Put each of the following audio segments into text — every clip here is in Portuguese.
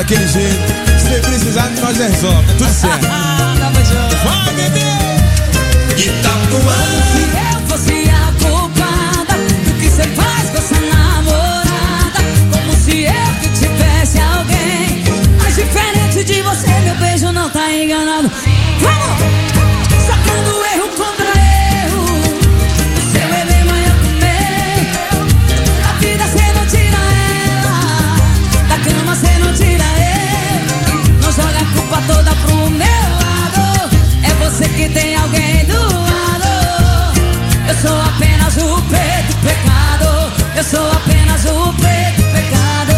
daquele jeito. Se precisar, nós resolve, tá tudo certo. Vai, bebê! Itapuã. Se eu fosse a culpada do que cê faz com essa namorada, como se eu que tivesse alguém. Mas diferente de você, meu beijo não tá enganado. Vamos! Sacando erro contra erro. O seu é bem maior que o meu. Da vida cê não tira ela, da cama cê não tira ele. Não joga a culpa toda pro meu lado. É você que tem alguém do lado. Eu sou apenas o preto pecado. Eu sou apenas o preto pecado.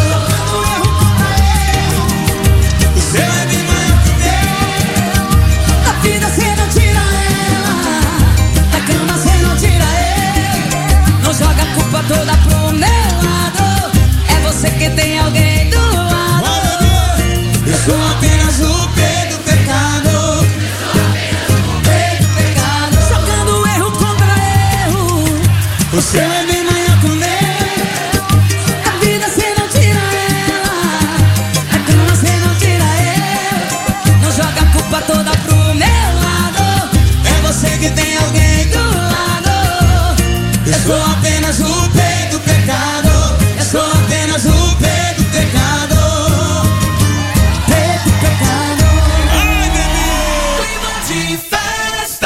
O seu é bem maior que o meu. Da vida cê não tira ela, da cama cê não tira ele. Não joga a culpa toda pro meu lado. É você que tem alguém do lado. Eu sou apenas o preto pecado. O seu é bem maior que o meu. A vida cê não tira ela, a cama cê não tira ele. Não joga a culpa toda pro meu lado. É você que tem alguém do lado. Eu sou apenas o preto pecado. Eu sou apenas o preto pecado. Preto pecado. Ai, bebê! Clima de festa.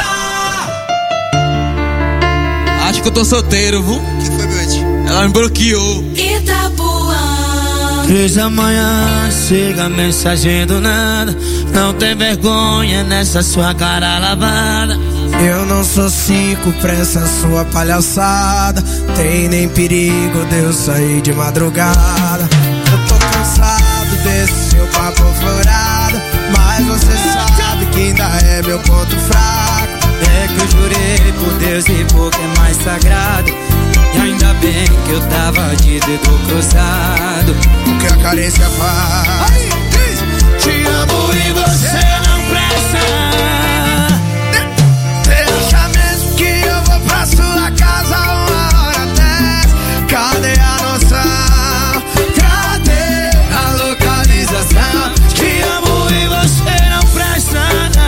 Acho que eu tô solteiro, viu? Que foi, Bete? Ela me bloqueou. Itapuã. 3 da manhã, chega mensagem do nada. Não tem vergonha nessa sua cara lavada. Eu não sou 5 pra essa sua palhaçada. Tem nem perigo de eu sair de madrugada. Eu tô cansado desse seu papo furado, mas você sabe que ainda é meu ponto fraco. É que eu jurei por Deus e por que é mais sagrado. E ainda bem que eu tava de dedo cruzado. O que a carência faz? Aí, diz, te amo e você não presta. Você acha mesmo que eu vou pra sua casa 1h10? Cadê a noção? Cadê A localização. Te amo e você não presta.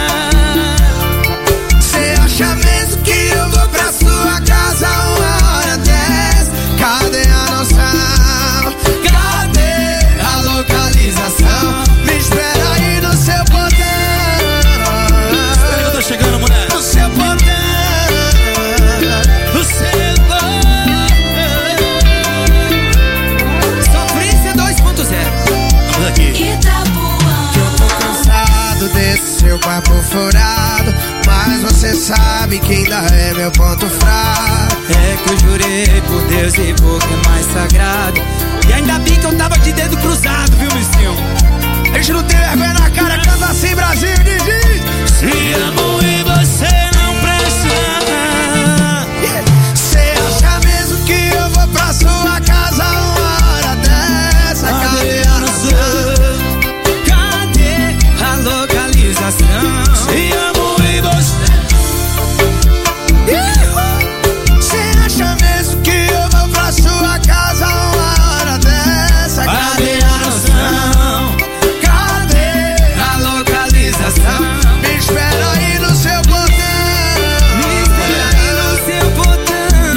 Você acha mesmo que eu vou pra sua casa 1h10? Cadê a noção? Cadê a localização? Me espera aí no seu portão. Espera que eu tô chegando, mulher. No seu portão. No seu Sofrência 2.0. Vamos aqui. Itapuã. Eu tô cansado desse seu papo furado, mas você sabe que ainda é meu ponto fraco. É que eu jurei por Deus e por que é mais sagrado. E ainda bem que eu tava de dedo cruzado, viu, Missinho? A gente não tem vergonha na cara, canta assim, Brasil, diz. Se amo e você não presta. Você acha mesmo que eu vou pra sua casa 1h10? Cadê a noção? Cadê a localização? Se amo e você. Você acha mesmo que eu vou pra sua casa 1h10? Cadê a noção? Cadê A localização. Me espera aí no seu portão. Me espera aí no seu portão.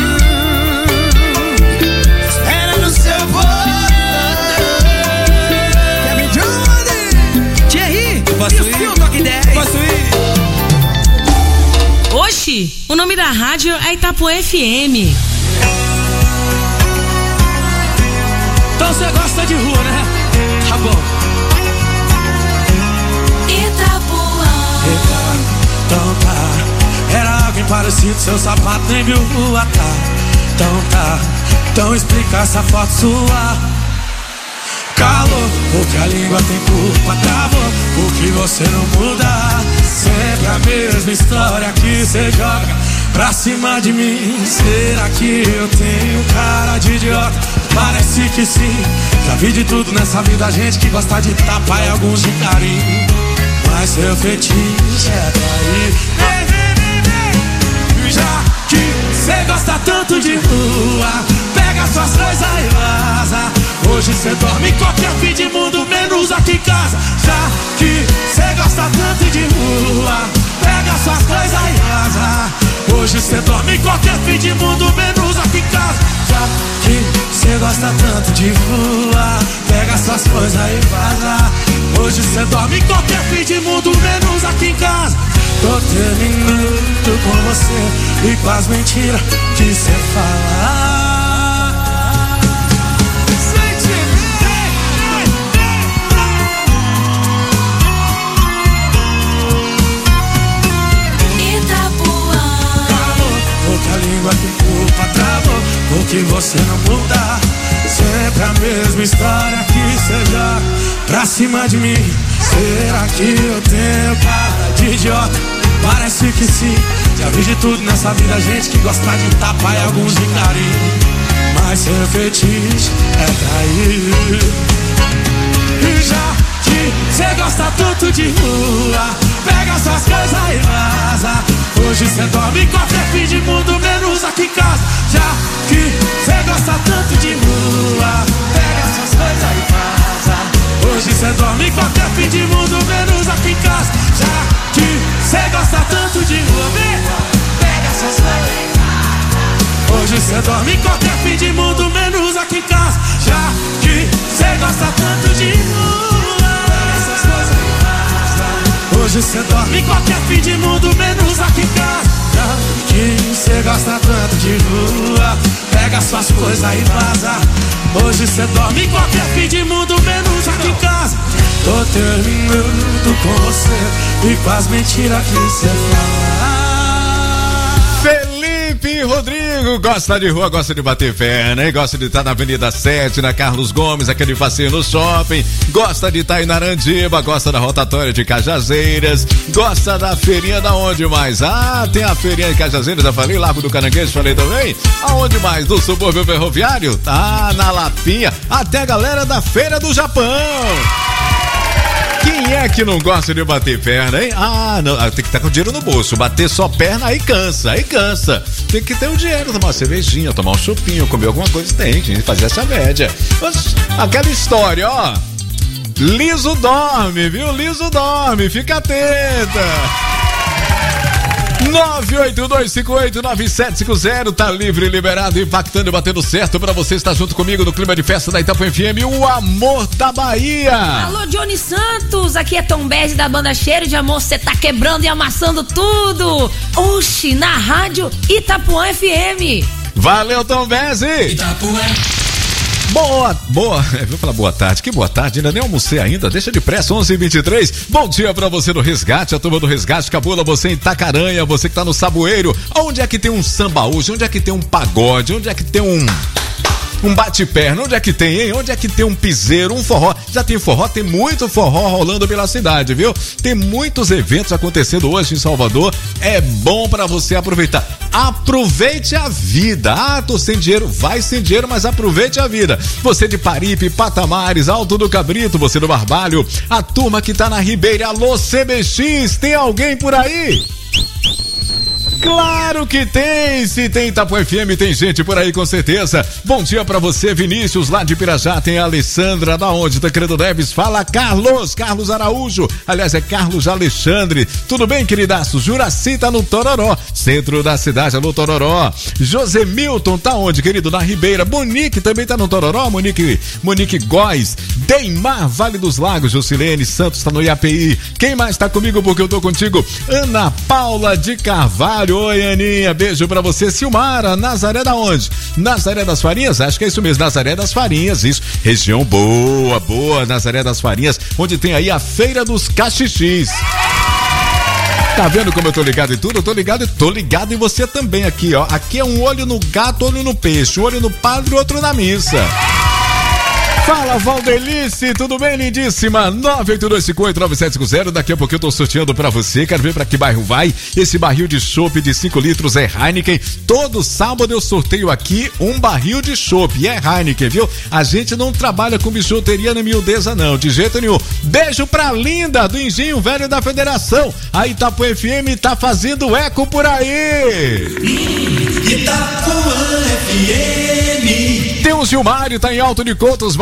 Espera no seu portão. Kevin Johnny. Thierry, Posso e o ir? seu toque 10? Posso ir? Oxi, o nome da rádio é Itapuã FM. Então você gosta de rua, né? Tá bom. Itapuã. Então tá. Era alguém parecido, seu sapato nem viu rua, tá? Então tá. Então explica essa foto sua. Calor, porque a língua tem culpa, travou, porque você não muda. Sempre a mesma história que você joga pra cima de mim. Será que eu tenho cara de idiota? Parece que sim. Já vi de tudo nessa vida, gente que gosta de tapa e alguns de carinho. Mas seu fetiche é trair. Já que cê gosta tanto de rua, pega suas coisas e vaza. Hoje cê dorme em qualquer fim de mundo, menos menos aqui em casa. Já que cê gosta tanto de rua, pega suas coisas e vaza. Hoje cê dorme em qualquer fim de mundo, menos aqui em casa. Já que cê gosta tanto de rua, pega suas coisas e vaza. Hoje cê dorme em qualquer fim de mundo, menos aqui em casa. Tô terminando com você e com as mentiras que cê fala. A língua que culpa travou, porque você não muda. Sempre a mesma história que seja pra cima de mim. Será que eu tenho cara de idiota? Parece que sim. Já vi de tudo nessa vida, gente que gosta de tapa e alguns de carinho. Mas seu fetiche é trair. E já que cê gosta tanto de rua, pega suas coisas e vaza. Hoje cê dorme em qualquer fim de mundo, menos aqui em casa. Já que cê gosta tanto de rua, pega suas coisas e vaza. Hoje cê dorme em qualquer fim de mundo, menos aqui em casa. Já que cê gosta tanto de rua, pega suas coisas e vaza. Hoje cê dorme em qualquer fim de mundo, menos aqui em casa. Já que cê gosta tanto de rua, pega suas coisas e vaza. Hoje cê dorme em qualquer fim de mundo, menos aqui em casa. Já que cê gosta tanto de rua, pega suas coisas e vaza. Hoje cê dorme em qualquer fim de mundo, menos aqui em casa. Tô terminando com você e com as mentiras que cê fala. Felipe Rodrigo gosta de rua, gosta de bater perna, hein? Gosta de estar na Avenida 7, na Carlos Gomes, aquele passeio no shopping. Gosta de estar em Narandiba, gosta da rotatória de Cajazeiras. Gosta da feirinha da onde mais? Ah, tem a feirinha de Cajazeiras, já falei, Largo do Caranguejo, falei também. Aonde mais? Do subúrbio ferroviário? Ah, na Lapinha. Até a galera da Feira do Japão. Quem é que não gosta de bater perna, hein? Ah, não, tem que estar com o dinheiro no bolso. Bater só perna, aí cansa, aí cansa. Tem que ter o dinheiro, tomar uma cervejinha, tomar um chupinho, comer alguma coisa, tem que fazer essa média. Mas, aquela história, ó. Liso dorme, viu? Liso dorme, fica atenta. 982589750, tá livre, liberado, impactando e batendo certo pra você estar junto comigo no clima de festa da Itapuã FM, o amor da Bahia. Alô, Johnny Santos, aqui é Tom Bezzi da banda Cheiro de Amor, você tá quebrando e amassando tudo. Oxi, na rádio Itapuã FM. Valeu, Tom Bezzi. Itapuã. Vou falar boa tarde, que boa tarde, ainda nem almocei ainda, deixa depressa, 11h23, bom dia pra você no Resgate, a turma do Resgate Cabula, você em Itacaranha, você que tá no Saboeiro, onde é que tem um samba hoje, onde é que tem um pagode, onde é que tem um bate-perna, onde é que tem, hein? Onde é que tem um piseiro, um forró? Já tem forró? Tem muito forró rolando pela cidade, viu? Tem muitos eventos acontecendo hoje em Salvador, é bom pra você aproveitar. Aproveite a vida. Ah, tô sem dinheiro, vai sem dinheiro, mas aproveite a vida. Você de Paripe, Patamares, Alto do Cabrito, você do Barbalho, a turma que tá na Ribeira, alô CBX, tem alguém por aí? Claro que tem, se tem Itapuã FM, tem gente por aí com certeza. Bom dia pra você, Vinícius, lá de Pirajá, tem a Alessandra, da onde, Tancredo Neves, fala Carlos Araújo, aliás é Carlos Alexandre, tudo bem, queridaço? Juraci tá no Tororó, centro da cidade, alô Tororó. José Milton tá onde, querido? Na Ribeira. Monique também tá no Tororó, Monique Góes, Deimar, Vale dos Lagos, Jusilene Santos tá no IAPI. Quem mais tá comigo porque eu tô contigo? Ana Paula de Carvalho. Oi, Aninha, beijo pra você. Silmara, Nazaré da onde? Nazaré das Farinhas? Acho que é isso mesmo, Nazaré das Farinhas, isso. Região boa, Nazaré das Farinhas, onde tem aí a Feira dos Cachixis. Tá vendo como eu tô ligado em tudo? Eu tô ligado em você também aqui, ó. Aqui é um olho no gato, olho no peixe, um olho no padre, outro na missa. Fala, Valdelice, tudo bem, lindíssima? 982589750, daqui a pouco eu tô sorteando pra você, quero ver pra que bairro vai. Esse barril de chopp de 5 litros é Heineken. Todo sábado eu sorteio aqui um barril de chopp, e é Heineken, viu? A gente não trabalha com bijuteria nem miudeza não, de jeito nenhum. Beijo pra Linda, do Engenho Velho da Federação. A Itapuã FM tá fazendo eco por aí. Itapuã FM. Tem o Gilmário, tá em Alto de Coutos,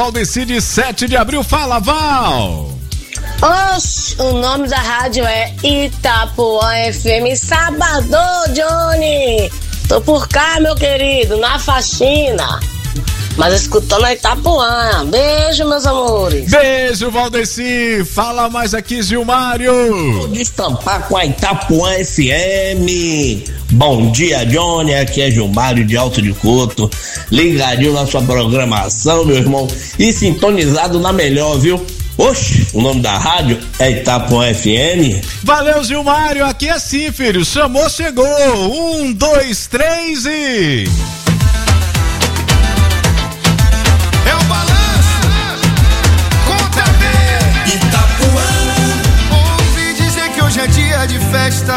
Valdeci de 7 de abril. Fala, Val! Oxe, o nome da rádio é Itapuã FM. Sabadão, Johnny. Tô por cá, meu querido, na faxina. Mas escutando a Itapuã. Beijo, meus amores. Beijo, Valdeci. Fala mais aqui, Gilmário. Vou destampar com a Itapuã FM. Bom dia, Johnny. Aqui é Gilmário de Alto de Couto. Ligadinho na sua programação, meu irmão. E sintonizado na melhor, viu? Oxe, o nome da rádio é Itapuã FM. Valeu, Gilmário. Aqui é assim, filho. Chamou, chegou. 1, 2, 3 e... É o balanço, conta bem. Itapuã. Ouvi dizer que hoje é dia de festa.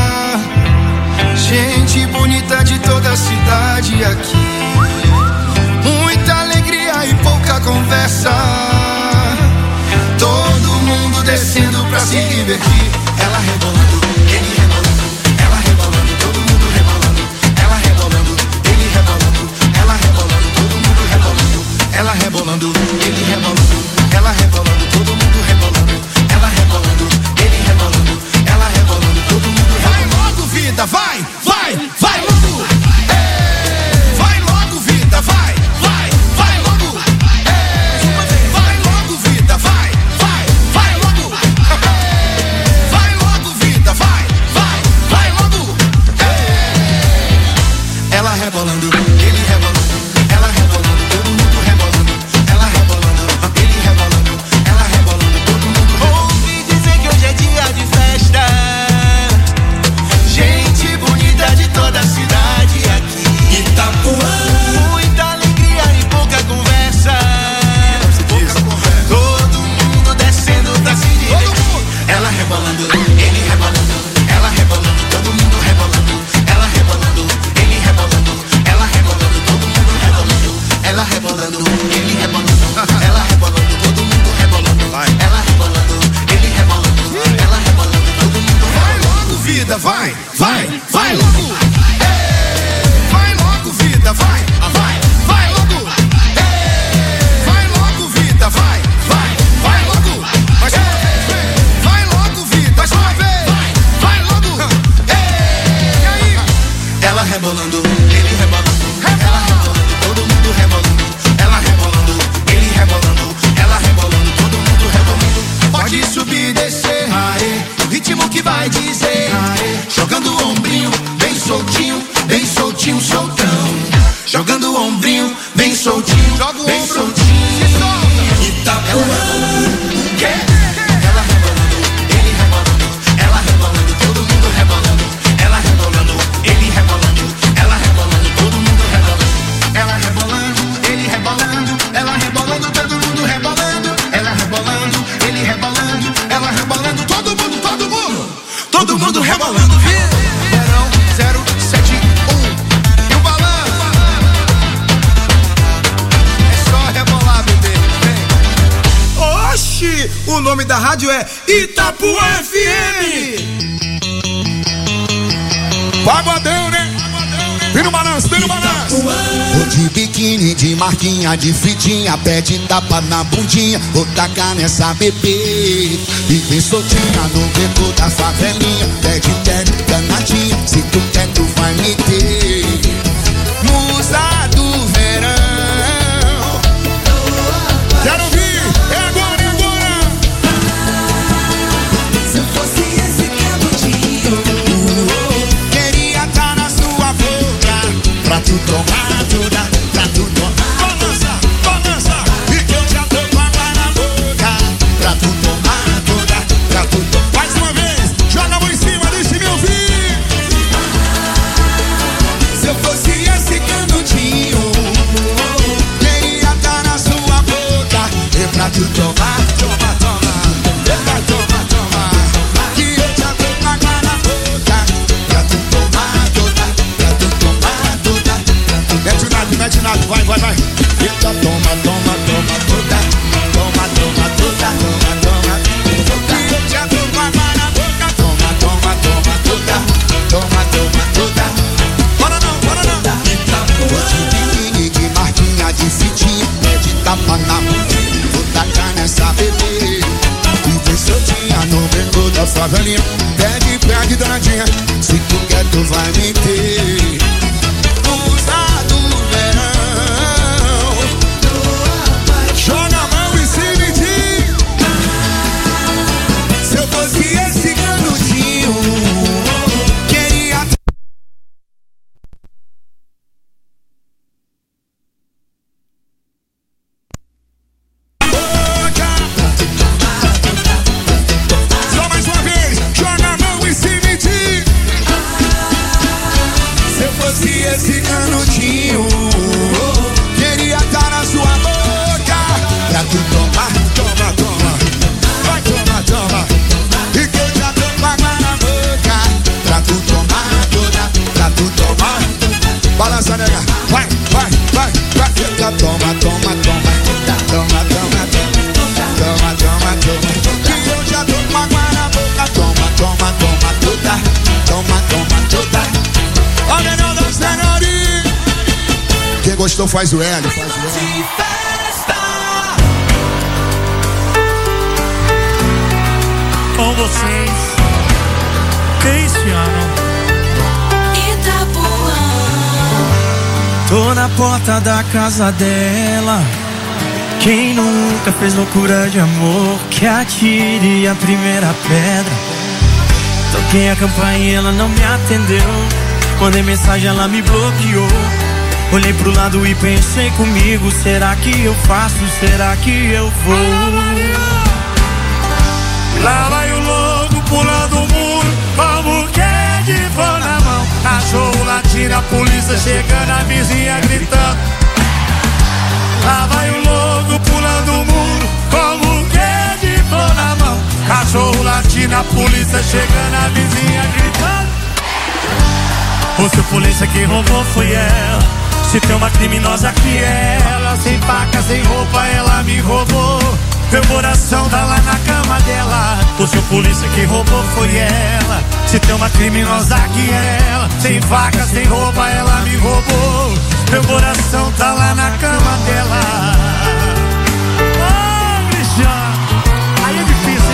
Gente bonita de toda a cidade aqui. Muita alegria e pouca conversa. Todo mundo descendo pra se divertir. Ela rebolando, ele rebolando. Ela rebolando, todo mundo rebolando. Ela rebolando, ele rebolando. Ela rebolando, todo mundo rebolando. Ela rebolando, ele rebolando. Ela rebolando, todo mundo rebolando. Ela rebolando, ele rebolando. Ela rebolando, todo mundo rebolando. Vai logo, vida, vai, vai, vai logo. Vai logo, vida, vai, vai, vai logo. Vai logo, vida, vai, vai, vai logo. Vai logo, vida, vai, vai, vai logo. Ela rebolando, ele rebolando. Ela rebolando, todo mundo rebolando. Ela rebolando, ele rebolando. Ela rebolando, todo mundo rebolando. Ouvi dizer que hoje é dia de festa. Gente bonita de toda a cidade aqui. Itapuã. Muita alegria e pouca conversa. Todo mundo descendo pra se divertir. Ela rebolando, ele rebolando. Ela rebolando, todo mundo rebolando. Ela rebolando, ele rebolando. Ela rebolando, todo mundo rebolando. Ela rebolando, ele rebolando. Ela rebolando, todo mundo rebolando. Ela rebolando, ele rebolando. Ela rebolando, todo mundo rebolando. Vai logo, vida, vai, vai, vai logo. Vai logo, vida, vai, vai, vai logo. Vai logo, vida, vai, vai, vai logo. Mais uma vez, vai logo, vida, mais uma vez, vai logo. E aí? Ela rebolando, ele rebolando. Ela rebolando, todo mundo rebolando. Ela rebolando, ele rebolando. Ela rebolando, todo mundo rebolando. Pode subir e descer, aê, o ritmo que vai dizer, aê. Jogando o ombrinho, bem soltinho, soltão. Jogando o ombrinho, bem soltinho, joga o bem ombro, soltinho. Itapuã. Ela rebolando, ele rebolando. Ela rebolando, todo mundo rebolando. Ela rebolando, ele rebolando. Ela rebolando, todo mundo rebolando. Ela rebolando, ele rebolando. Ela rebolando, todo mundo rebolando. Ela rebolando, ele rebolando. Ela rebolando, todo mundo. Todo mundo rebolando. Verão 071. E o balanço é só rebolar, bebê. Vem. Oxi, o nome da rádio é Itapuã FM. Pagodão, né? Vem no balanço, vem no balanço. Vou de biquíni, de marquinha, de fitinha, pé de tapa na bundinha, vou tacar nessa bebê. E vem soltinha no beco da favelinha, pé de terno, danadinha, se tu quer tu vai me ter. Musa do verão. Quero ouvir, é agora, é agora. Se eu fosse esse cabudinho, queria estar na sua boca, pra tu tomar toda, pra tu tomar. Balança, balança, e que eu já tô com água na boca, pra tu tomar toda, pra tu tomar. Mais uma vez, joga a mão em cima desse meu favelinha. Pede, donadinha. Se tu quer, tu vai me ter. Usa do verão. Joga a mão e se me diz. Se eu fosse esse canudinho, queria. Só mais uma vez, joga a mão e se me diz. Se eu fosse esse canudinho, queria estar na sua boca. Pra tu tomar, toma, toma. Vai, toma, toma. E que eu já tô com água na boca. Pra tu tomar toda, pra tu tomar. Balança, nega. Vai, vai, vai, vai. Toma, toma, toma. Toma, toma, toma. Toma, toma, toma. Que eu já tô com água na boca. Toma, toma, toma toda. Toma, toma toda. Ó, menino da senhoria. Quem gostou faz o L, faz o L. Com vocês, Cristiano. Itapuã. Tô na porta da casa dela. Quem nunca fez loucura de amor, que atire a primeira pedra. Toquei a campainha, ela não me atendeu. Mandei mensagem, ela me bloqueou. Olhei pro lado e pensei comigo: será que eu faço? Será que eu vou? Lá vai o louco pulando o muro, como que de pão na mão. Cachorro latindo, a polícia chegando, a vizinha gritando. Lá vai o louco pulando o muro, como que de pão na mão. Cachorro latindo, a polícia chegando, a vizinha gritando. O seu polícia que roubou foi ela. Se tem uma criminosa que é ela. Sem faca, sem roupa, ela me roubou. Meu coração tá lá na cama dela. O seu polícia que roubou foi ela. Se tem uma criminosa que é ela. Sem faca, sem roupa, ela me roubou. Meu coração tá lá na cama dela. Oh, Cristiano, aí é difícil,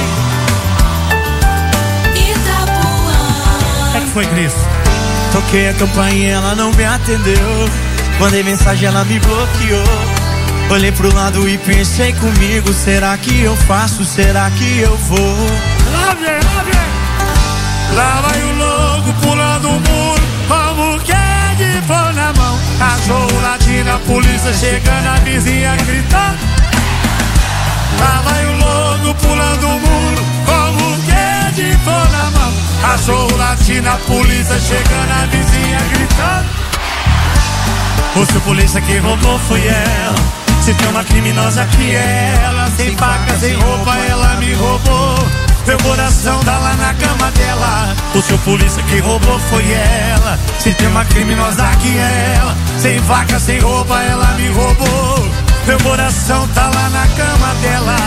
hein? Itapuã. O que foi, Cris? Toquei a campainha, ela não me atendeu. Mandei mensagem, ela me bloqueou. Olhei pro lado e pensei comigo: será que eu faço? Será que eu vou? Lá vem, lá vem. Lá vai o louco pulando o muro, como que de pão na mão. Cachorro latindo, a polícia chegando, a vizinha gritando. Lá vai o louco pulando o muro, como que de pão na mão. Cachorro latindo, a polícia chegando, a vizinha gritando. O seu polícia que roubou foi ela. Se tem uma criminosa que é ela. Sem faca, sem roupa, ela me roubou. Meu coração tá lá na cama dela. O seu polícia que roubou foi ela. Se tem uma criminosa que é ela. Sem faca, sem roupa, ela me roubou. Meu coração tá lá na cama dela.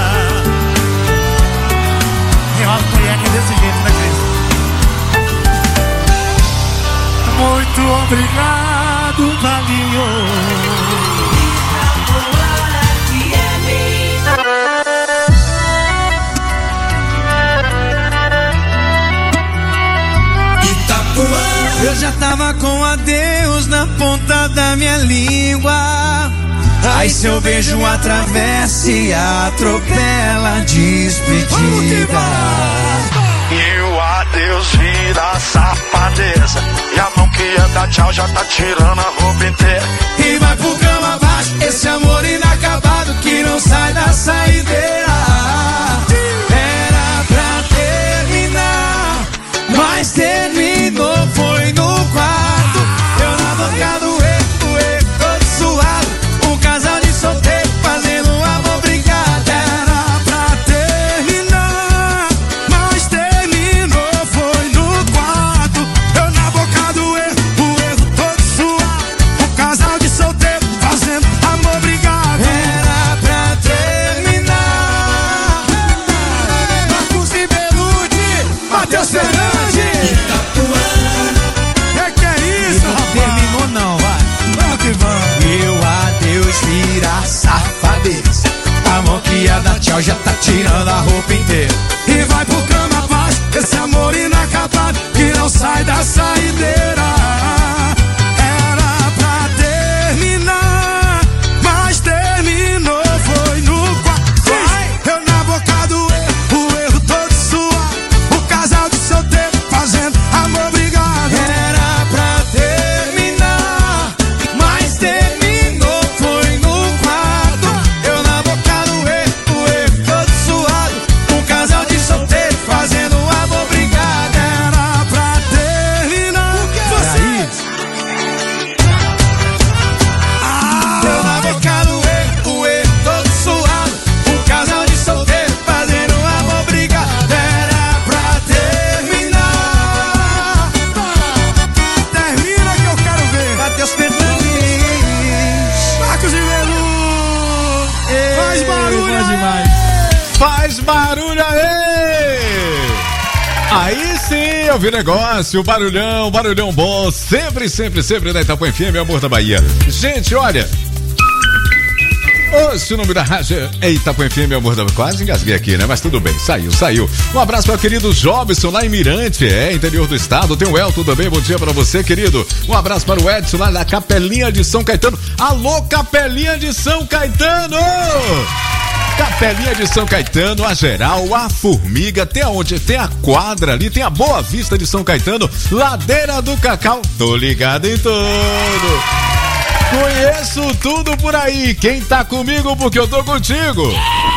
Enrola a mulher que é desse jeito, né, Cris? Muito obrigado, Valinho. Eu já tava com adeus na ponta da minha língua. Aí seu beijo atravessa e atropela a despedida. E o adeus vira safadeza. E a mão que ia dar tchau já tá tirando a roupa inteira. E vai pro cama abaixo, esse amor inacabado que não sai da saideira. Era pra terminar, mas terminou, foi no quarto. Eu na boca do erro, todo suado. Um casal de solteiro fazendo amor brincado. Era pra terminar, mas terminou, foi no quarto. Eu na boca do erro todo suado. Um casal de solteiro fazendo amor brincado. Era pra terminar. Marcos e Belucci, Matheus Fernandes. sim, eu vi negócio, barulhão bom, sempre da Itapuã FM, amor da Bahia. Gente, olha, o nome da rádio é Itapuã FM, amor da Bahia. Quase engasguei aqui, né? Mas tudo bem, saiu. Um abraço para o querido Jobson lá em Mirante, interior do estado. Tem o Elton também, bom dia para você, querido. Um abraço para o Edson lá da Capelinha de São Caetano. Alô, Capelinha de São Caetano! Capelinha de São Caetano, a Geral, a Formiga, tem aonde? Tem a quadra ali, tem a Boa Vista de São Caetano, Ladeira do Cacau, tô ligado em tudo. Conheço tudo por aí, quem tá comigo porque eu tô contigo.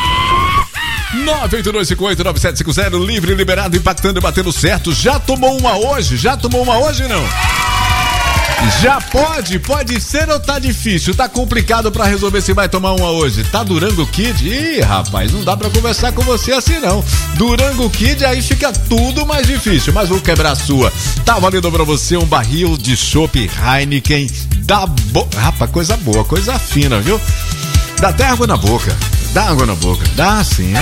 982589750, livre, liberado, impactando e batendo certo. Já tomou uma hoje não? Já pode ser ou tá difícil? Tá complicado pra resolver se vai tomar uma hoje? Tá Durango Kid? Ih, rapaz, não dá pra conversar com você assim não. Durango Kid, aí fica tudo mais difícil, mas vou quebrar a sua. Tá valendo pra você um barril de chopp Heineken da rapaz, coisa boa, coisa fina, viu? Dá até água na boca. Dá sim,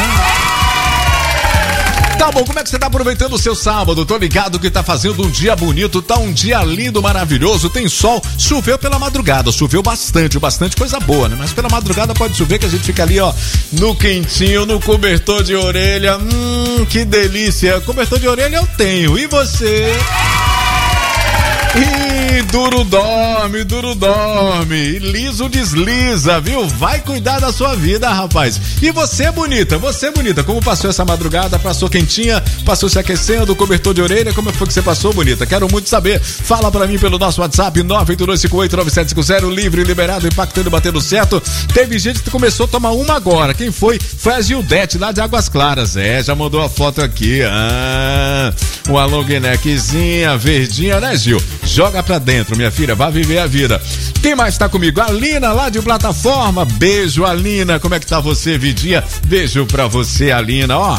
Tá bom, como é que você tá aproveitando o seu sábado? Tô ligado que tá fazendo um dia bonito, tá um dia lindo, maravilhoso, tem sol, choveu pela madrugada, choveu bastante coisa boa, né? Mas pela madrugada pode chover que a gente fica ali, ó, no quentinho, no cobertor de orelha, que delícia, cobertor de orelha eu tenho, e você? E duro dorme, liso desliza, viu? Vai cuidar da sua vida, rapaz. E você bonita, como passou essa madrugada? Passou quentinha? Passou se aquecendo? Cobertor de orelha? Como foi que você passou, bonita? Quero muito saber. Fala pra mim pelo nosso WhatsApp 982589750, livre, liberado, impactando e batendo certo. Teve gente que começou a tomar uma agora. Quem foi? Foi a Gildete lá de Águas Claras. Já mandou a foto aqui. Uma long neckzinha, verdinha, né, Gil? Joga pra dentro, minha filha, vai viver a vida. Quem mais tá comigo? A Lina, lá de Plataforma. Beijo, Alina. Como é que tá você, Vidinha? Beijo pra você, Alina, ó.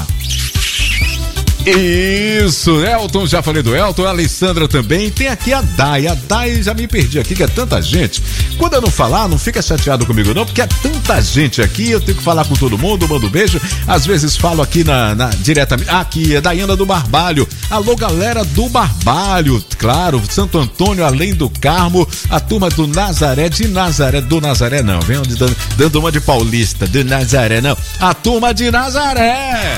Isso, Elton, já falei do Elton, a Alessandra também, tem aqui a Dai, já me perdi aqui, que é tanta gente. Quando eu não falar, não fica chateado comigo não, porque é tanta gente aqui, eu tenho que falar com todo mundo, mando beijo, às vezes falo aqui diretamente, aqui é Daiana do Barbalho, alô galera do Barbalho, claro, Santo Antônio, além do Carmo, a turma do Nazaré, do Nazaré não, vem dando uma de paulista, do Nazaré não, a turma de Nazaré.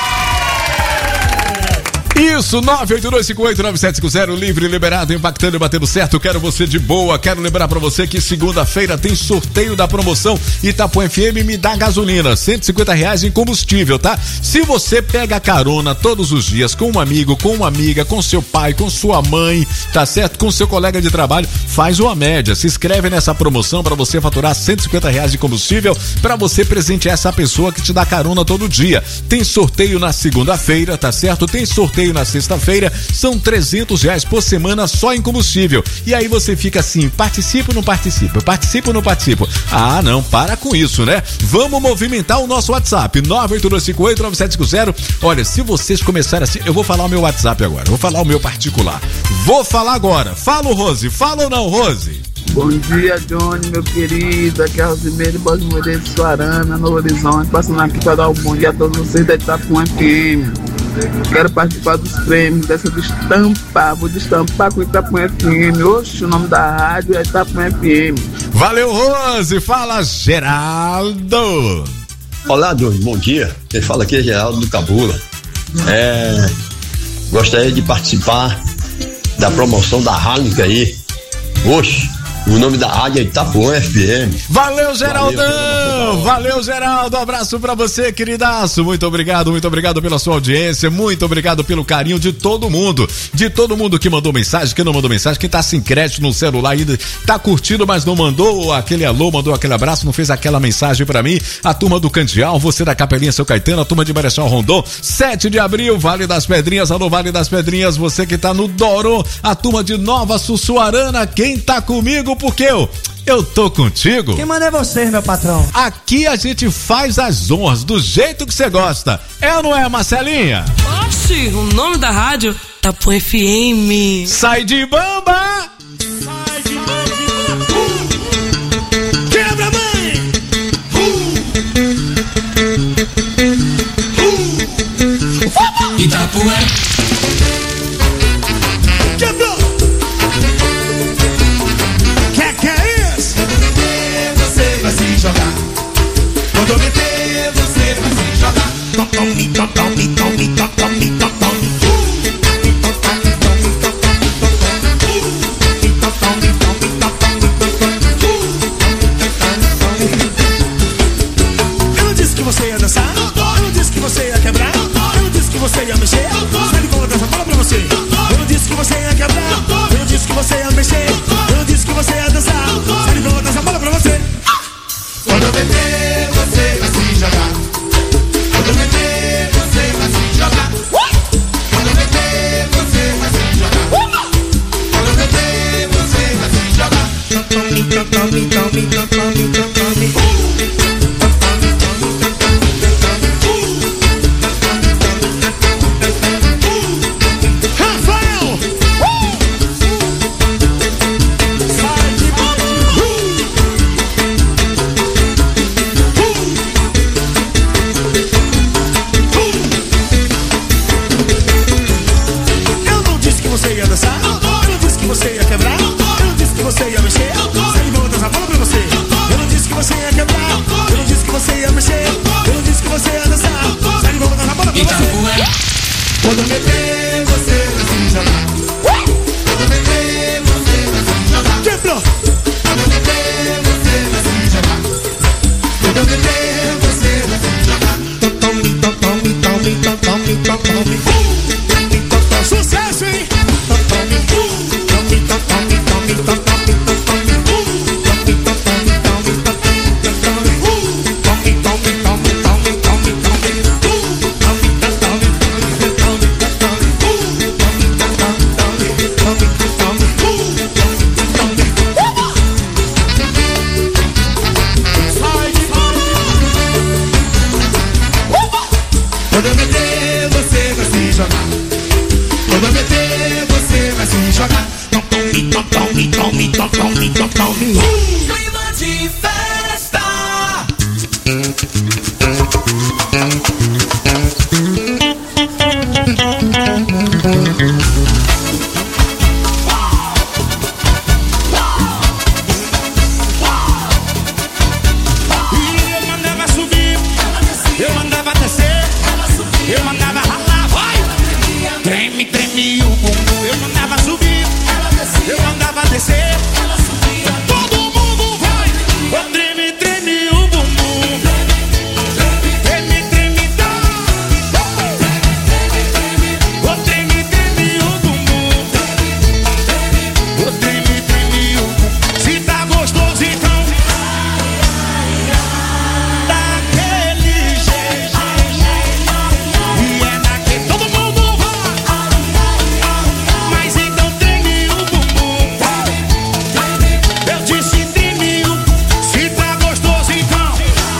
Isso, 982589750, livre, liberado, impactando e batendo certo. Quero você de boa, quero lembrar pra você que segunda-feira tem sorteio da promoção Itapuã FM Me Dá Gasolina, R$150 em combustível, tá? Se você pega carona todos os dias com um amigo, com uma amiga, com seu pai, com sua mãe, tá certo? Com seu colega de trabalho, faz uma média, se inscreve nessa promoção pra você faturar R$150 de combustível, pra você presentear essa pessoa que te dá carona todo dia. Tem sorteio na segunda-feira, tá certo? Tem sorteio na sexta-feira, são R$300 por semana só em combustível. E aí você fica assim, participo ou não participo? Participo ou não participo? Ah, não, para com isso, né? Vamos movimentar o nosso WhatsApp, 982589750. Olha, se vocês começarem assim, eu vou falar o meu WhatsApp agora, vou falar o meu particular. Vou falar agora. Fala, Rose, fala ou não, Rose? Bom dia, Johnny, meu querido. Aqui é a Rosimeire Bosmoreira de Suarana, Novo Horizonte, passando aqui para dar um bom dia a todos vocês da Itapuã FM. Quero participar dos prêmios dessa destampa. Vou destampar com Itapuã FM. Oxe, o nome da rádio é Itapuã FM. Valeu, Rose. Fala, Geraldo. Olá, Johnny, bom dia. Quem fala aqui é Geraldo do Cabula. Gostaria de participar da promoção da Heineken aí. Oxe, o nome da rádio é Itapuã FM. Valeu, Geraldão! Valeu, Geraldo! Abraço pra você, queridaço! Muito obrigado pela sua audiência, muito obrigado pelo carinho de todo mundo que mandou mensagem, quem não mandou mensagem, quem tá sem crédito no celular ainda, tá curtindo, mas não mandou aquele alô, mandou aquele abraço, não fez aquela mensagem pra mim, a turma do Candial, você da Capelinha São Caetano, a turma de Marechal Rondon, 7 de abril, Vale das Pedrinhas, alô Vale das Pedrinhas, você que tá no Doro, a turma de Nova Sussuarana, quem tá comigo, porque eu tô contigo. Quem manda é você, meu patrão. Aqui a gente faz as honras do jeito que você gosta. É ou não é, Marcelinha? Oxi, o nome da rádio Itapuã FM. Sai de bamba! Sai de bamba! Quebra, mãe! Itapuã Clima de festa. Eu mandava subir, eu mandava descer, eu mandava ralar, vai! Treme, treme o bumbum. Eu mandava subir, eu mandava descer, todo mundo vai! Oh, treme, treme o bumbum. Treme, treme, dá. Oh, treme, treme o bumbum. Oh, treme, treme o bumbum. Se tá gostoso, então daquele jeito. E é daquele. Todo mundo vai. Mas então treme o bumbum. Eu disse treme o bumbum. Se tá gostoso, então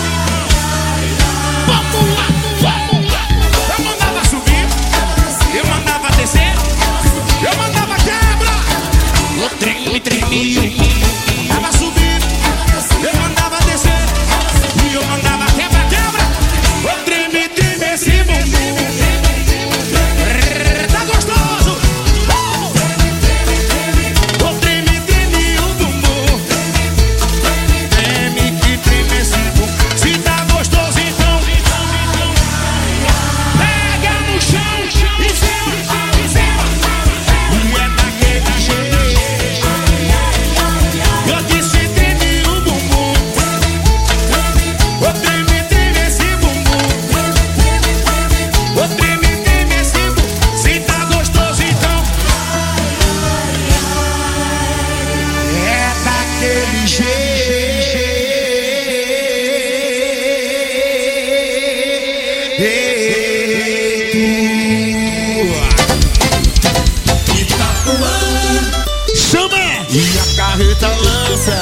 vamos lá, vamos lá. Eu mandava subir, eu mandava descer, eu mandava quebra. O treme, treme o bumbum. Tava subindo, eu mandava descer e eu mandava quebra, quebra. O treme, treme esse bumbum. Tá gostoso. O treme, treme o bumbum. Treme que treme esse bumbum. Se tá gostoso, então pega no chão e senta, e senta. E é daquele jeito. Eu disse treme o bumbum. O treme, treme esse bumbum. O treme, treme esse bumbum. Se tá gostoso, então é daquele Chama! E a carreta lança,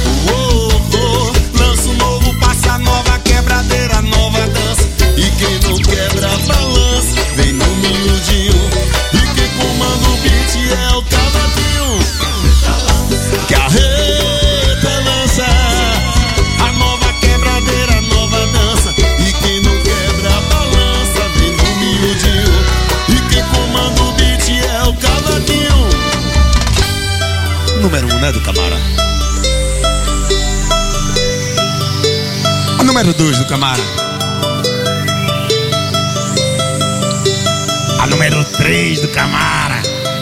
lança um novo, passa nova, quebradeira, nova dança. E quem não quebra balança, vem no miudinho. E quem comanda o beat é o cavadinho. Carreta lança, a nova quebradeira, nova dança. E quem não quebra balança, vem no miudinho. E quem comanda o beat é o cavadinho. Número 1, né, do Camara? A número 2 do Camara. A número 3 do Camara.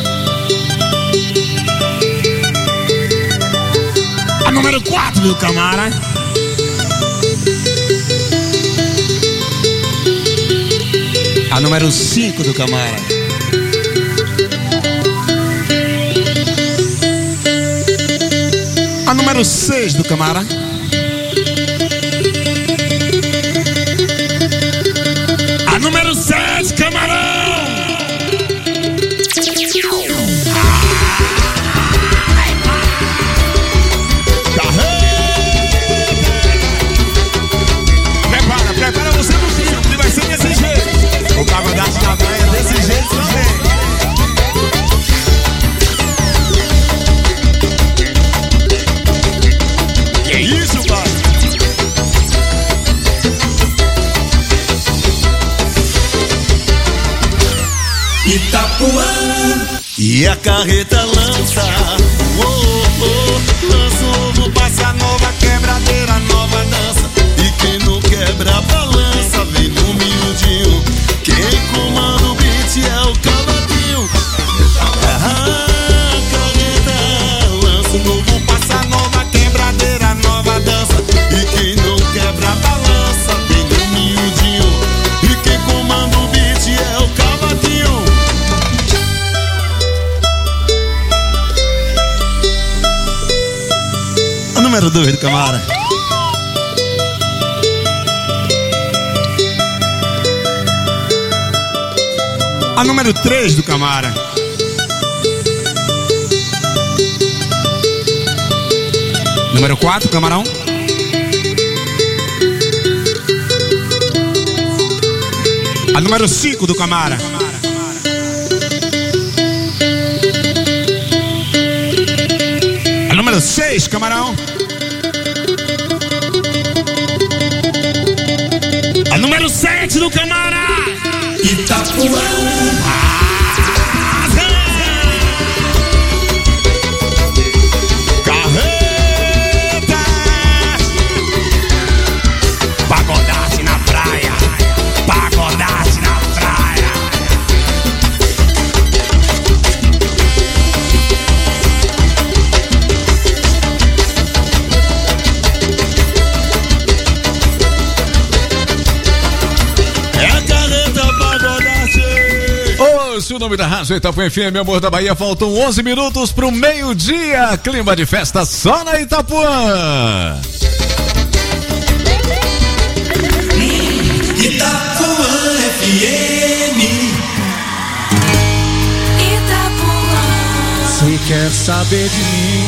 A número 4 do Camara. A número 5 do Camara. A número 6 do Camara. A número 7, Camarão. carreta lança. Lança o ovo, passa nova, quebradeira, nova dança. E quem não quebra a balança vem no miudinho. Quem comanda o beat é o cavadinho. Carreta lança o ovo, passa nova, quebradeira, nova dança. E quem não quebra a balança vem no miudinho. E quem comanda o beat é o cavadinho. A número 2 do Camara. A número 3 do Camara. Número 4, Camarão. A número 5 do Camara. A número 6, Camarão. A número 7 do Camara. Itapuã. Carreta. Pagodaço na praia. Pagodaço na praia. É a carreta pagodaço. Ouça o nome da Rádio Itapuã FM, Amor da Bahia. Faltam 11 minutos pro meio-dia. Clima de festa só na Itapuã. Itapuã FM. Se quer saber de mim,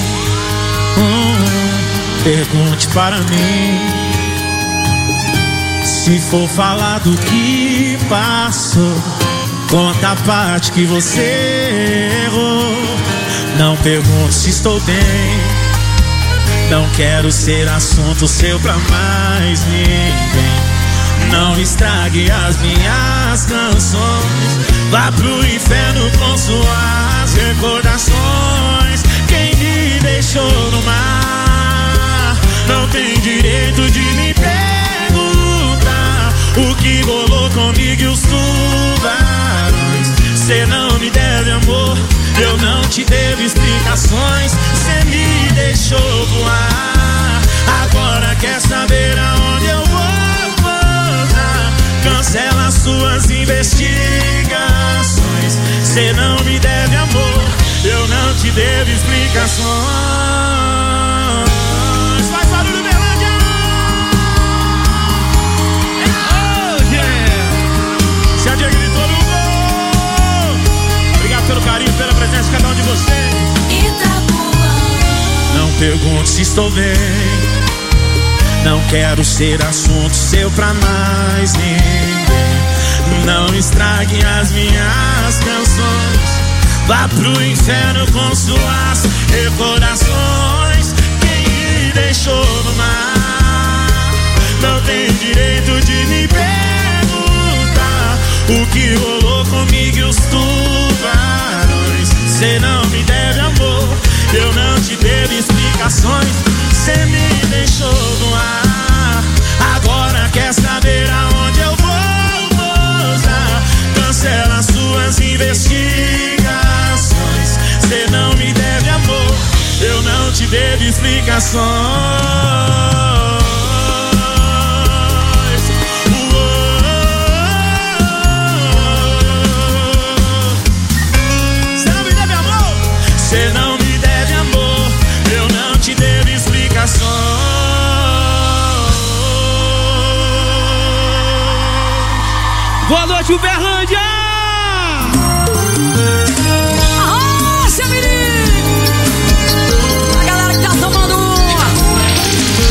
pergunte para mim. Se for falar do que passou, conta a parte que você errou. Não pergunte se estou bem, não quero ser assunto seu pra mais ninguém. Não estrague as minhas canções, vá pro inferno com suas recordações. Quem me deixou no mar não tem direito de me perguntar o que rolou comigo e os tubarões. Cê não me deve amor, eu não te devo explicações. Cê me deixou voar, agora quer saber aonde eu vou. Cancela suas investigações. Cê não me deve amor, eu não te devo explicações. Faz barulho, Berlândia! Oh, yeah! Se a Diego gritou no gol. Obrigado pelo carinho, pela presença de cada um de vocês. Não pergunte se estou bem, não quero ser assunto seu pra mais ninguém. Não estrague as minhas canções, vá pro inferno com suas recordações. Quem me deixou no mar não tem direito de me perguntar o que rolou comigo e os tubarões. Cê não me deve amor, eu não te devo explicações. Cê me deixou no ar, agora quer saber aonde eu vou pousar. Cancela suas investigações. Cê não me deve amor, eu não te devo explicações. Cê não me deve amor, cê não me deve amor, eu não te devo explicações. Boa noite, Uberlândia! Arrocha, menino! A galera que tá tomando uma!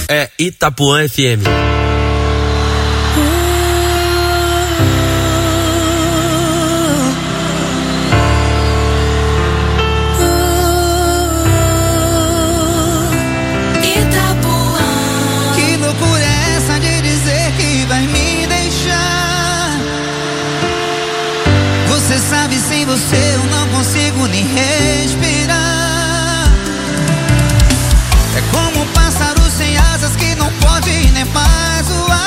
é Itapuã FM. Que loucura é essa de dizer que vai me deixar? Você sabe, sem você eu não consigo nem respirar. É como um pássaro sem asas que não pode nem mais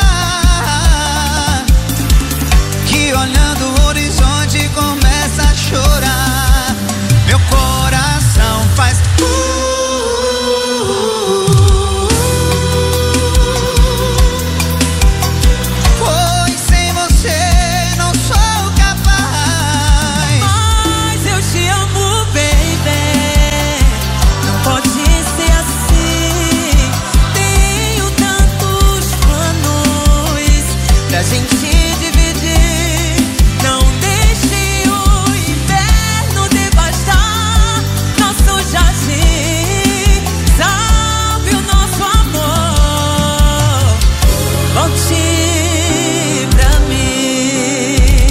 voar, que olhando o horizonte começa a chorar. Meu coração faz pois sem você não sou capaz. Mas eu te amo, baby. Não pode ser assim. Tenho tantos planos pra gente dividir. Não deixe o inverno devastar nosso jardim. Salve o nosso amor. Volte pra mim.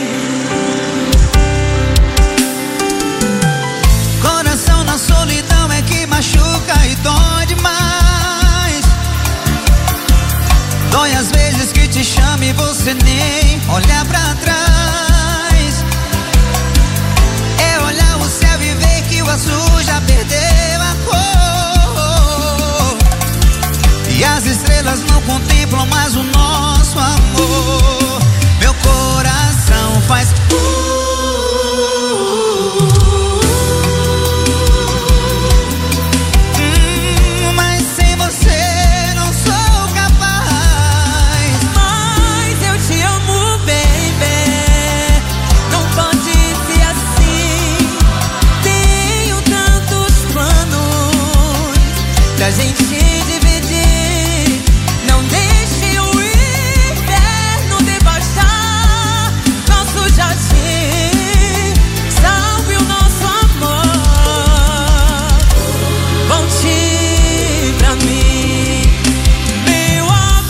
Coração na solidão é que machuca e dói demais. Dói às vezes que te chama e você nem olha pra trás. É olhar o céu e ver que o azul já perdeu a cor, e as estrelas não contemplam mais o nosso amor. Meu coração faz mas sem você não sou capaz. Mas eu te amo, baby. Não pode ser assim. Tenho tantos planos pra gente dividir. Não deixe o inverno devastar nosso jardim. Salve o nosso amor. Volte pra mim, meu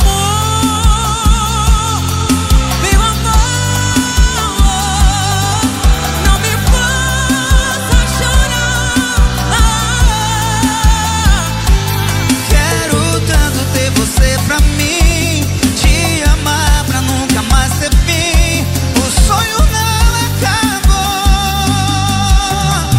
amor, meu amor. Não me faça chorar. Quero tanto ter você pra mim, te amar pra nunca mais ter fim. O sonho não acabou.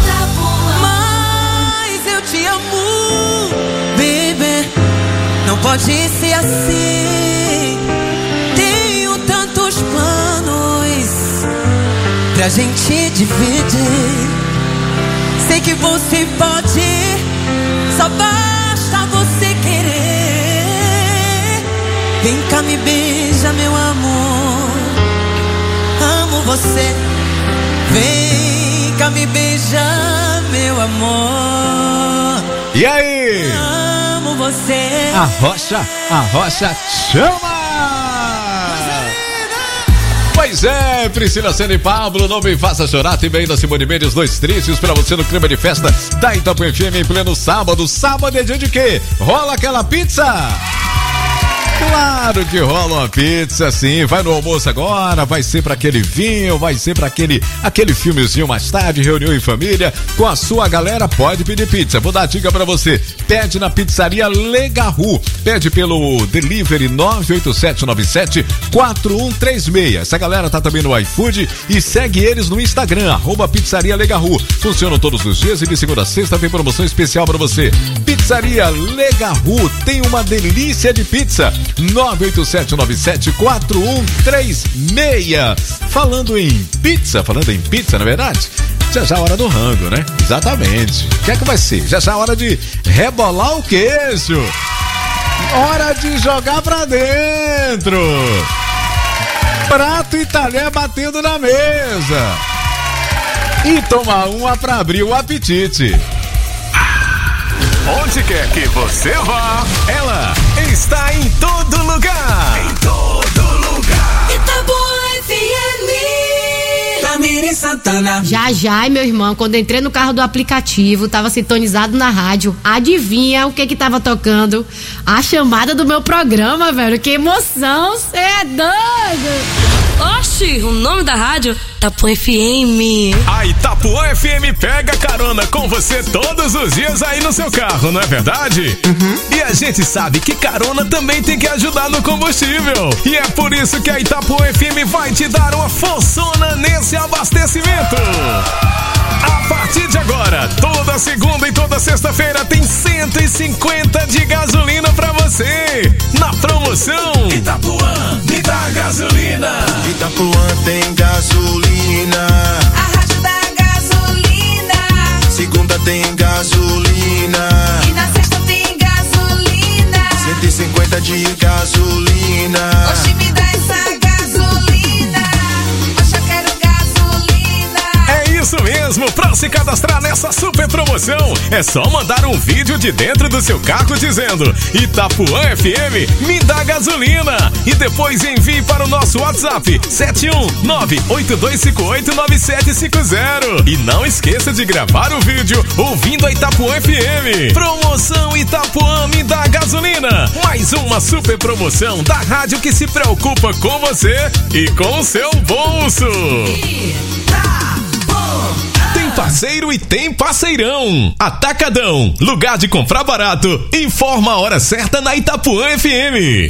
Mas eu te amo, baby. Não pode ser assim. Tenho tantos planos pra gente dividir. Sei que você pode, só basta você querer. Vem cá, me beija, meu amor. Amo você. Vem cá, me beija, meu amor. E aí? Amo você. A rocha chama! Pois é, Priscila Senna e Pablo, não me faça chorar. Tem bem da Simone Mendes, Dois Tristes pra você no clima de festa da Itapuã FM em pleno sábado. Sábado é dia de quê? Rola aquela pizza? Claro que rola uma pizza, sim. Vai no almoço agora, vai ser pra aquele vinho, vai ser pra aquele filmezinho mais tarde, reunião em família. Com a sua galera, pode pedir pizza. Vou dar a dica pra você. Pede na pizzaria Legarru. Pede pelo delivery 987974136. Essa galera tá também no iFood e segue eles no Instagram, @pizzaria Legarru. Funcionam todos os dias e de segunda a sexta tem promoção especial pra você. Pizzaria Legarru tem uma delícia de pizza. 987974136. Falando em pizza, na verdade, já a hora do rango, né? Exatamente. O que é que vai ser? Já a hora de rebolar o queijo. Hora de jogar pra dentro. Prato e talher batendo na mesa. E tomar uma pra abrir o apetite. Onde quer que você vá, ela está em todo lugar. Em todo lugar. Itapuã FM. Tamiri Santana. Santana. Já, meu irmão, quando entrei no carro do aplicativo, tava sintonizado na rádio. Adivinha o que tava tocando? A chamada do meu programa, velho. Que emoção, cê é doido. Oxi, o nome da rádio Itapuã FM. A Itapuã FM pega carona com você todos os dias aí no seu carro, não é verdade? E a gente sabe que carona também tem que ajudar no combustível. E é por isso que a Itapuã FM vai te dar uma forçona nesse abastecimento. A partir de agora, toda segunda e toda sexta-feira tem 150 de gasolina pra você. Na promoção Itapuã, me dá gasolina. Itapuã tem gasolina. A rádio da gasolina. Segunda tem gasolina. E na sexta tem gasolina. 150 de gasolina. Oxi, me dá essa gasolina. Oxe, eu quero gasolina. É isso mesmo, pra se cadastrar nessa super promoção, é só mandar um vídeo de dentro do seu carro dizendo Itapuã FM, me dá gasolina. E depois envie para o nosso WhatsApp 71982589750. E não esqueça de gravar o vídeo ouvindo a Itapuã FM. Promoção Itapuã, me dá gasolina. Mais uma super promoção da rádio que se preocupa com você e com o seu bolso. Tem parceiro e tem parceirão. Atacadão, lugar de comprar barato. Informa a hora certa na Itapuã FM.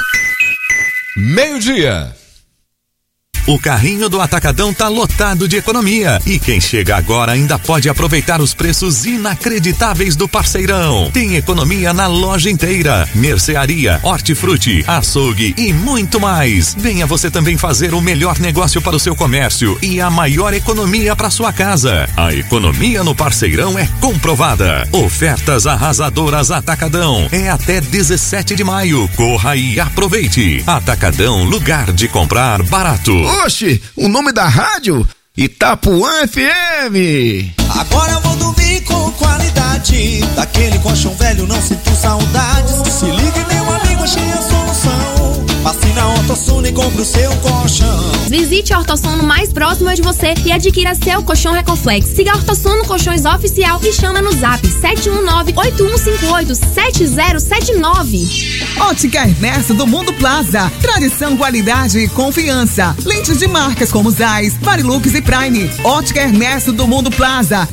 Meio-dia. O carrinho do Atacadão tá lotado de economia e quem chega agora ainda pode aproveitar os preços inacreditáveis do parceirão. Tem economia na loja inteira, mercearia, hortifruti, açougue e muito mais. Venha você também fazer o melhor negócio para o seu comércio e a maior economia para sua casa. A economia no parceirão é comprovada. Ofertas arrasadoras Atacadão. É até 17 de maio. Corra e aproveite. Atacadão, lugar de comprar barato. Oxe, o nome da rádio? Itapuã FM. Agora eu vou dormir com qualidade. Daquele colchão velho não sinto saudades. Se ligue, meu amigo, achei a solução. Passe na Ortosono e compre o seu colchão. Visite a Ortosono mais próxima de você e adquira seu colchão Recoflex. Siga a Ortosono Colchões Oficial e chama no zap 719-8158-7079. Ótica Ernesto do Mundo Plaza. Tradição, qualidade e confiança. Lentes de marcas como Zeiss, Varilux e Prime. Ótica Ernesto do Mundo Plaza.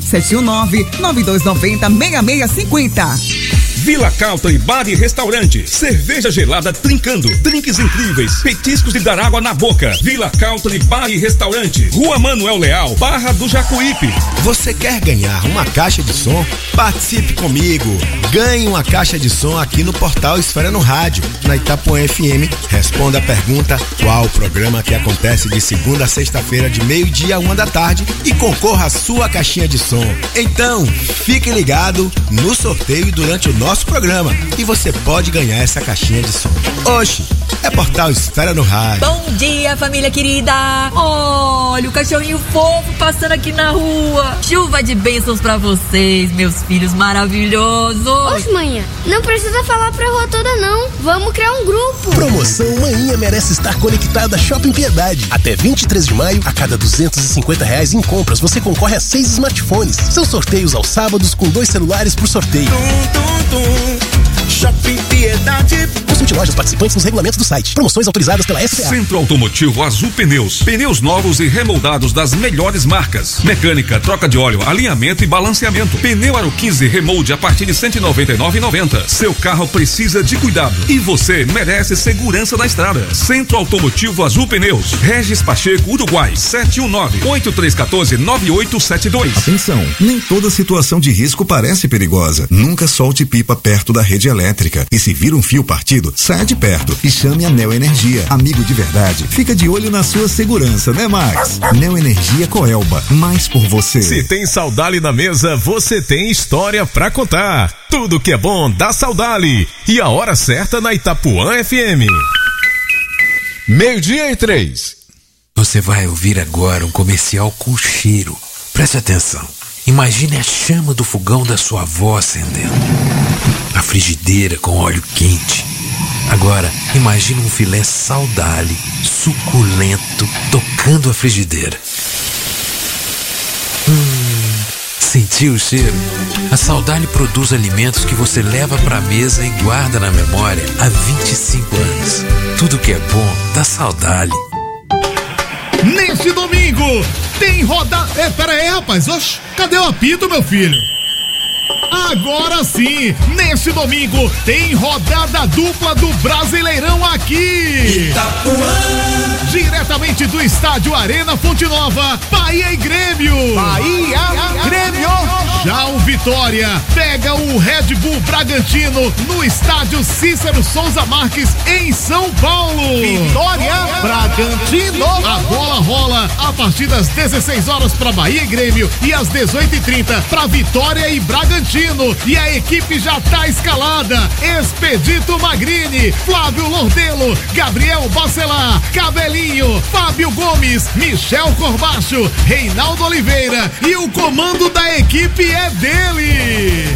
719-9290-6650. Vila Calton Bar e Restaurante. Cerveja gelada trincando. Drinks incríveis. Petiscos de dar água na boca. Vila Calton Bar e Restaurante. Rua Manuel Leal, Barra do Jacuípe. Você quer ganhar uma caixa de som? Participe comigo. Ganhe uma caixa de som aqui no portal Esfera no Rádio, na Itapuã FM. Responda a pergunta: qual o programa que acontece de segunda a sexta-feira de meio-dia a 1h e concorra à sua caixinha de som. Então, fique ligado no sorteio durante o nosso programa e você pode ganhar essa caixinha de som. Oxi, é portal Esfera no Rádio. Bom dia, família querida. Olha o cachorrinho fofo passando aqui na rua. Chuva de bênçãos pra vocês, meus filhos maravilhosos. Oxe, manhã, não precisa falar pra rua toda não. Vamos criar um grupo. Promoção Manhã Merece Estar Conectada Shopping Piedade. Até 23 de maio, a cada R$250 em compras, você concorre a 6 smartphones. São sorteios aos sábados com 2 celulares por sorteio. Shopping Piedade. Consulte lojas participantes nos regulamentos do site. Promoções autorizadas pela SPA. Centro Automotivo Azul Pneus. Pneus novos e remoldados das melhores marcas. Mecânica, troca de óleo, alinhamento e balanceamento. Pneu Aro 15 Remold a partir de R$199,90. Seu carro precisa de cuidado e você merece segurança na estrada. Centro Automotivo Azul Pneus. Regis Pacheco, Uruguai, 719-8314-9872. Atenção, nem toda situação de risco parece perigosa. Nunca solte pipa perto da rede elétrica. E se vir um fio partido, saia de perto e chame a Neo Energia. Amigo de verdade, fica de olho na sua segurança, né, Max? Neo Energia Coelba, mais por você. Se tem Saudali na mesa, você tem história pra contar. Tudo que é bom dá Saudali. E a hora certa na Itapuã FM. 12:03. Você vai ouvir agora um comercial com cheiro. Preste atenção. Imagine a chama do fogão da sua avó acendendo. A frigideira com óleo quente. Agora, imagine um filé Saudali, suculento, tocando a frigideira. Sentiu o cheiro? A Saudade produz alimentos que você leva pra mesa e guarda na memória há 25 anos. Tudo que é bom dá saudade. Neste domingo tem rodada. Pera aí, rapaz. Oxe, cadê o apito, meu filho? Agora sim, neste domingo tem rodada dupla do Brasileirão aqui. Itapuã. Diretamente do estádio Arena Fonte Nova, Bahia e Grêmio. Bahia, Grêmio. Já o Vitória pega o Red Bull Bragantino no estádio Cícero Souza Marques, em São Paulo. Vitória, Bragantino. A bola rola a partir das 16 horas para Bahia e Grêmio e às 18h30 para Vitória e Bragantino. E a equipe já tá escalada: Expedito Magrini, Flávio Lordelo, Gabriel Bacelar, Cabelinho, Fábio Gomes, Michel Corbacho, Reinaldo Oliveira, e o comando da equipe é dele,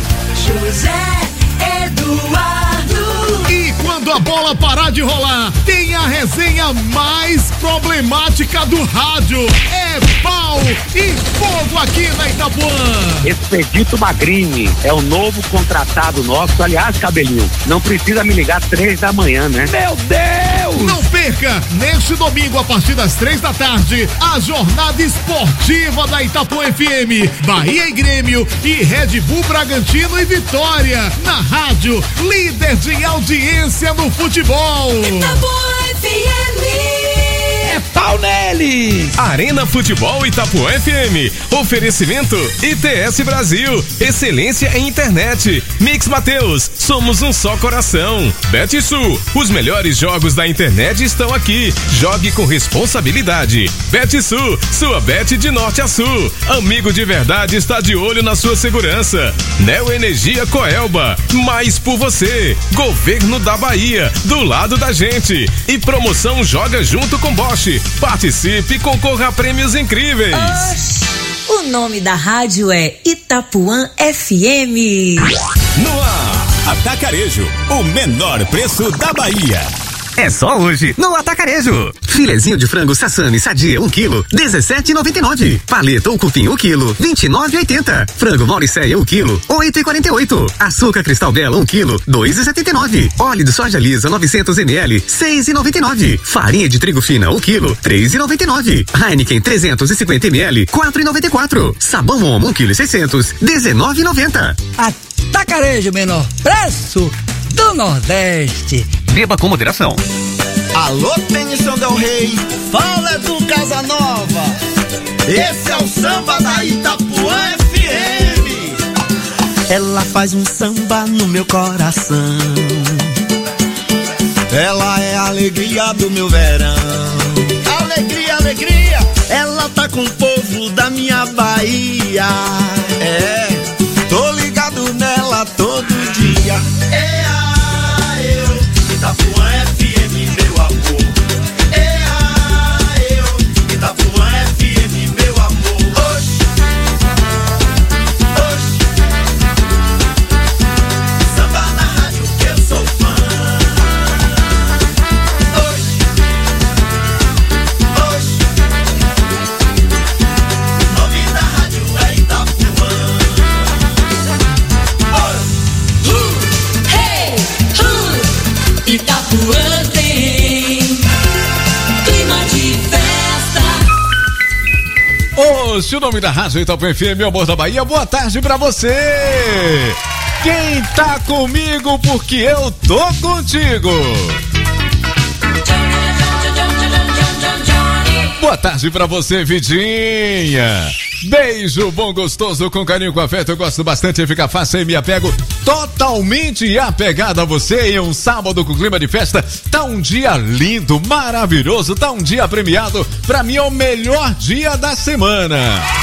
José Eduardo. E quando a bola parar de rolar, tem a resenha mais problemática do rádio. É pau e fogo aqui na Itapuã. Expedito Magrini é o novo contratado nosso. Aliás, Cabelinho, não precisa me ligar 3 da manhã, né? Meu Deus! Não perca, neste domingo, a partir das 3 da tarde, a jornada esportiva da Itapuã FM. Bahia e Grêmio e Red Bull Bragantino e Vitória. Na rádio, líder de audiência no futebol. Itapuã FM. É pau neles! Arena Futebol Itapuã FM. Oferecimento ITS Brasil. Excelência em internet. Mix Mateus. Somos um só coração. BetSul. Os melhores jogos da internet estão aqui. Jogue com responsabilidade. BetSul. Sua bet de norte a sul. Amigo de verdade está de olho na sua segurança. Neo Energia Coelba. Mais por você. Governo da Bahia. Do lado da gente. E promoção Joga Junto com Bosch. Participe e concorra a prêmios incríveis. O nome da rádio é Itapuã FM. No ar, Atacarejo, o menor preço da Bahia. É só hoje, no Atacarejo. Filezinho de frango Sassami Sadia 1 kg, 17,99. Paleta ou cupim 1 kg, 29,80. Frango Mauricéia 1 kg, 8,48. Açúcar Cristal Bela 1 kg, 2,79. Óleo de soja lisa 900 ml, 6,99. Farinha de trigo fina 1 kg, 3,99. Heineken 350 ml, 4,94. Sabão Omo 1 kg 600, 19,90. Atacarejo, menor preço do Nordeste. Beba com moderação. Alô, Tennyson Del Rey, fala do Casa Nova. Esse é o samba da Itapuã FM. Ela faz um samba no meu coração. Ela é a alegria do meu verão. Alegria, alegria. Ela tá com o povo da minha Bahia. É, tô ligado nela todo dia. Itapuã FM, meu amor. Itapuã FM, meu amor. Oxi, oxi. Samba na rádio que eu sou fã. Oxi, oxi. O nome da rádio é Itapuã. Itapuã tem clima de festa. Se o nome da rádio Itapuã FM, meu amor da Bahia, boa tarde pra você. Quem tá comigo porque eu tô contigo. Boa tarde pra você, Vidinha. Beijo bom, gostoso, com carinho, com afeto. Eu gosto bastante, fica fácil e me apego totalmente apegado a você. Em um sábado com clima de festa, tá um dia lindo, maravilhoso, tá um dia premiado. Pra mim é o melhor dia da semana.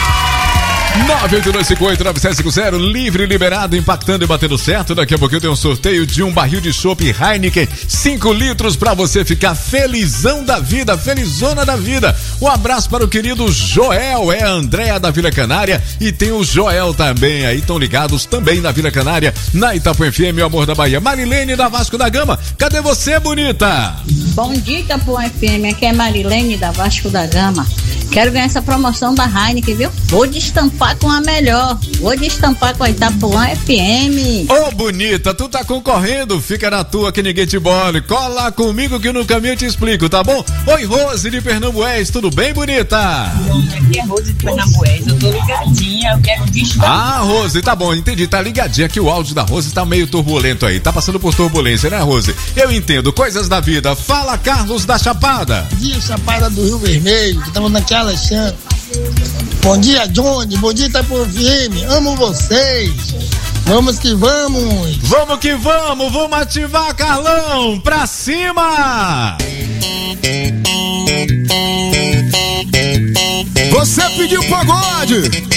982589750, livre, liberado, impactando e batendo certo. Daqui a pouquinho tem um sorteio de um barril de chopp Heineken 5 litros pra você ficar felizão da vida, felizona da vida. Um abraço para o querido Joel, é a Andréa da Vila Canária e tem o Joel também aí, estão ligados também na Vila Canária, na Itapuã FM, meu amor da Bahia. Marilene da Vasco da Gama, cadê você, bonita? Bom dia, Itapuã FM, aqui é Marilene da Vasco da Gama. Quero ganhar essa promoção da Heineken, viu? Vou destampar com a melhor. Vou destampar com a Itapuã FM. Ô, bonita, tu tá concorrendo? Fica na tua que ninguém te bole. Cola comigo que no caminho eu te explico, tá bom? Oi, Rose de Pernambués, tudo bem, bonita? Aqui é Rose de Pernambués, eu tô ligadinha, eu quero destampar. Ah, Rose, tá bom, entendi, tá ligadinha que o áudio da Rose tá meio turbulento aí, tá passando por turbulência, né, Rose? Eu entendo, coisas da vida. Fala, Carlos da Chapada. Bom dia, Chapada do Rio Vermelho, que estamos naquela Alexandre. Bom dia, Johnny, bom dia, Itapuã FM, amo vocês. Vamos que vamos. Vamos que vamos, vamos ativar, Carlão, pra cima. Você pediu pagode.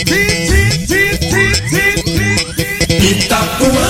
Itapuã.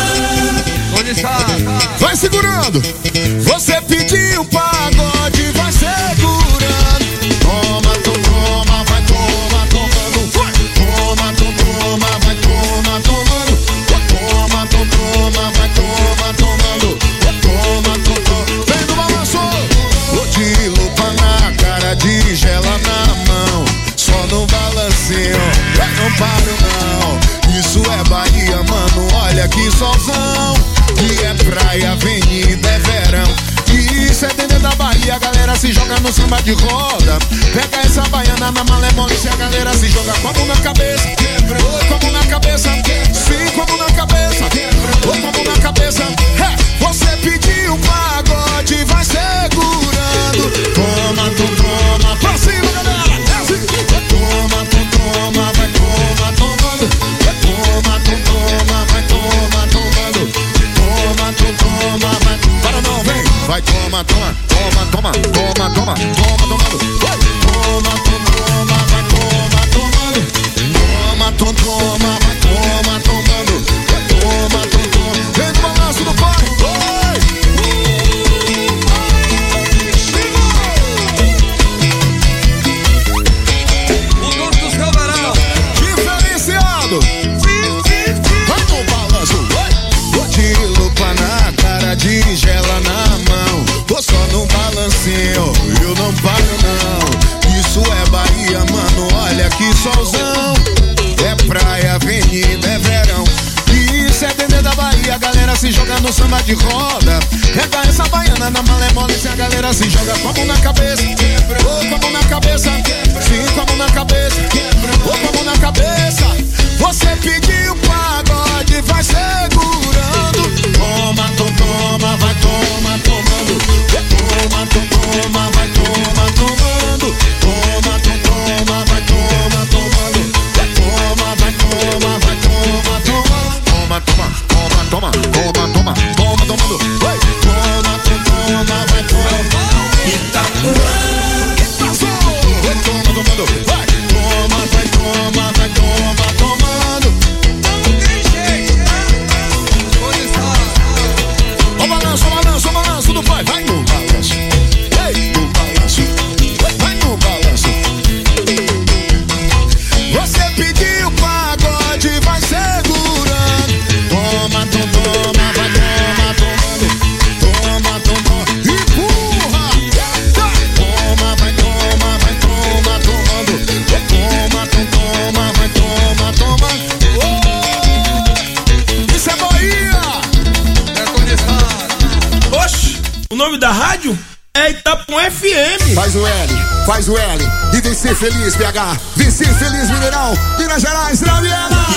Vai segurando. Você pediu pagode, vai segurando. Toma, toma, vai toma, tomando. Toma, toma, vai toma, tomando. Toma, toma, vai toma, tomando. Toma, toma. Vem do balanço. Vou de lupa na cara, de gela na mão. Só no balancinho, não paro não. Isso é Bahia, mano, olha que solzão. E é praia, avenida, é verão. E isso é dentro da Bahia, a galera se joga no samba de roda. Pega essa baiana na malemolência, a galera se joga com a mão na cabeça. Oi, com a mão na cabeça. Sim, com a mão na cabeça. Oi, com a mão na cabeça. Você pediu pagode, vai segurando. Toma, toma, pra cima, galera. É assim. Toma, toma, vai toma, tomando. Toma, toma, vai toma, tomando. Toma, toma, vai. Para não, vem. Vai, toma, toma, toma, toma, toma, toma, toma, tomando. Vai, toma, toma, vai toma, tomando. Toma, toma, vai toma, tomando. Toma, toma. Vem do balanço do pai. Diferenciado. Vai no balanço. Vou de lupa na cara, de gela na mão. Tô só no balancinho, eu não paro não. Isso é Bahia, mano, olha que solzão. É praia, avenida, é verão. E isso é dentro da Bahia, a galera se joga no samba de roda. Pega essa baiana na malemolência, a galera se joga com a mão na cabeça. Ou com a mão na cabeça. Sim, com a mão na cabeça. Ou com a mão na cabeça. Você pediu pagode, vai segurando. Toma, toma, vai toma, tomando. Toma, toma, vai toma, tomando. Toma, toma, vai toma, tomando. Toma, vai toma, vai toma, tomando. Toma, toma, toma, toma, toma, toma, toma, tomando. Vai, toma, toma, vai toma. Itapuã. Vai toma, tomando. Vai, toma, vai toma, vai toma, tomando. Ó balanço, balanço, balanço do pai. Vai no balanço. Ei, no balanço. Vai no balanço. Você pediu pagode, vai segurando. Toma, toma, vai toma, tomando. Toma, toma, empurra. Toma, vai toma, tomando. Toma, toma, vai toma, tomando. Oh, isso é Bahia. Oxe, o nome da rádio é Itapuã FM. Faz o L e vem ser feliz, BH. Vem ser feliz, Mineirão. Minas Gerais, Itapuã.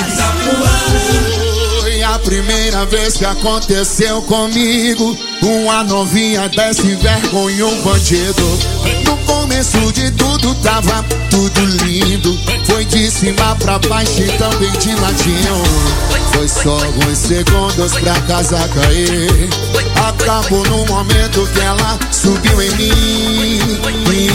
Foi a primeira vez que aconteceu comigo. Uma novinha desse vergonha, um bandido. No começo de tudo tava tudo lindo. Foi de cima pra baixo e também de ladinho. Foi só alguns segundos pra casa cair. Acabou no momento que ela subiu em mim.